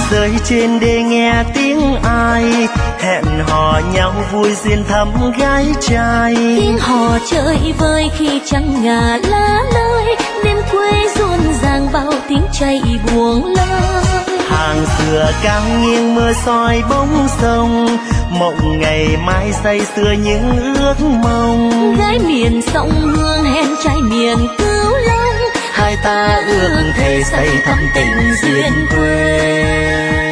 rơi trên đê nghe tiếng ai hẹn hò nhau vui duyên thắm gái trai. Tiếng hò chơi vơi khi trăng ngả lá lơi, đêm quê rộn ràng bao tiếng chạy buông lơi. Hàng dừa cao nghiêng mưa soi bóng sông, mộng ngày mai say sưa những ước mong. Gái miền sông Hương hẹn trai miền Cửu Long, hai ta ước thề xây thắm tình duyên quê.